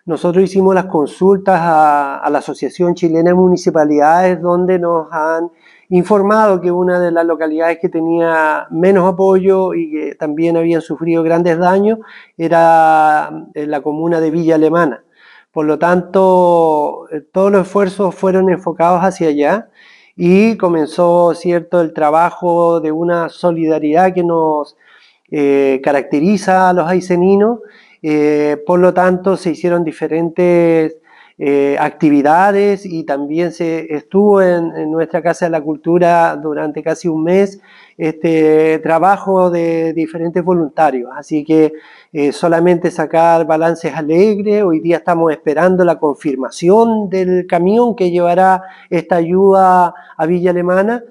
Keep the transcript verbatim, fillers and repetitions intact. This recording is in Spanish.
nosotros hicimos las consultas a, a la Asociación Chilena de Municipalidades, donde nos han informado que una de las localidades que tenía menos apoyo y que también habían sufrido grandes daños era la comuna de Villa Alemana. Por lo tanto, todos los esfuerzos fueron enfocados hacia allá y comenzó, cierto, el trabajo de una solidaridad que nos eh, caracteriza a los ayseninos. Eh, por lo tanto, se hicieron diferentes eh, actividades y también se estuvo en, en nuestra Casa de la Cultura durante casi un mes este trabajo de diferentes voluntarios. Así que eh, solamente sacar balances alegres. Hoy día estamos esperando la confirmación del camión que llevará esta ayuda a Villa Alemana.